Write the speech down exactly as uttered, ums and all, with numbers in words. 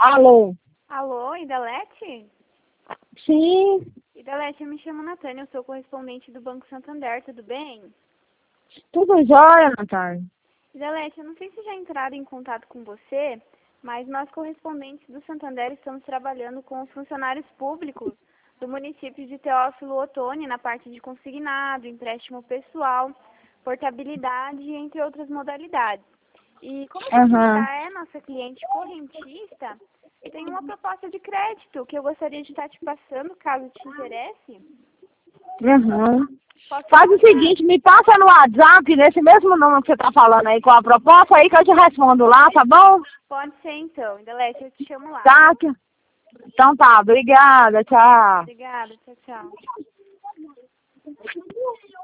Alô? Alô, Idalete? Sim, Idalete, eu me chamo Natânia, eu sou correspondente do Banco Santander, tudo bem? tudo jóia, Natália. Idalete, eu não sei se já entraram em contato com você, mas nós correspondentes do Santander estamos trabalhando com os funcionários públicos do município de Teófilo Otoni na parte de consignado, empréstimo pessoal, portabilidade, entre outras modalidades. E como você Aham. já é nossa cliente correntista, eu tenho uma proposta de crédito que eu gostaria de estar te passando, caso te interesse. Aham. Posso Faz o passar? seguinte, me passa no WhatsApp, nesse mesmo número que você tá falando aí, com a proposta aí que eu te respondo lá, tá bom? Pode ser então, Idalete, eu te chamo lá. Tá. que- Então tá, obrigada, tchau. Obrigada, tchau, tchau.